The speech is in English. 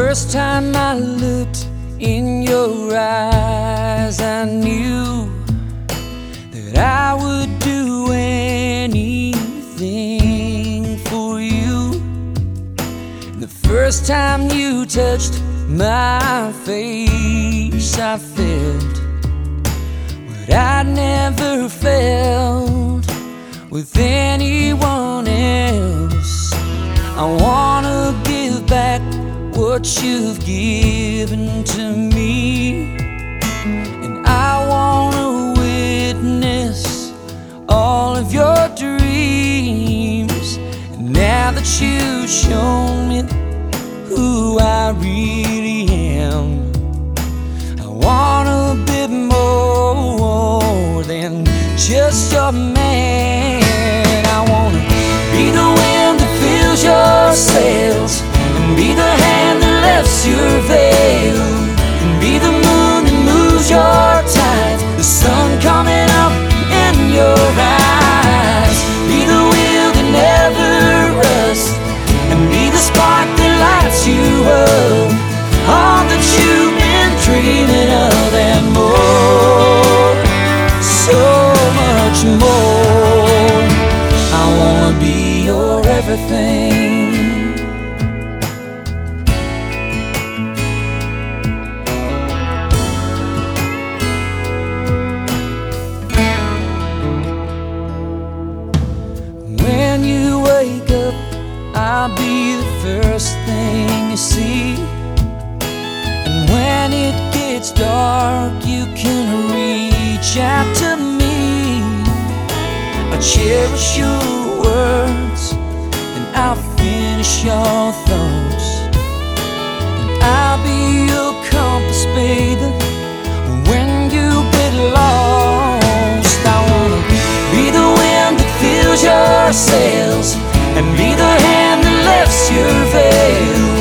first time I looked in your eyes, I knew that I would do anything for you. The first time you touched my face, I felt what I'd never felt with anyone else. I wanna give back what you've given to me, and I wanna witness all of your dreams. And now that you've shown me who I really am, I want a bit more than just your man. I wanna be the wind that fills your sails, and be the hand that lifts your veil, and be the moon that moves your tides, the sun coming up in your eyes. Be the wheel that never rusts, and be the spark that lights you up, all that you've been dreaming of and more, so much more. I wanna be your everything. When you wake up, I'll be the first thing you see. And when it gets dark, you can reach out to me. I cherish your words, and I'll finish your thoughts, and I'll be your compass, baby, when you get lost. I wanna be the wind that fills your sails, and be the hand that lifts your veil,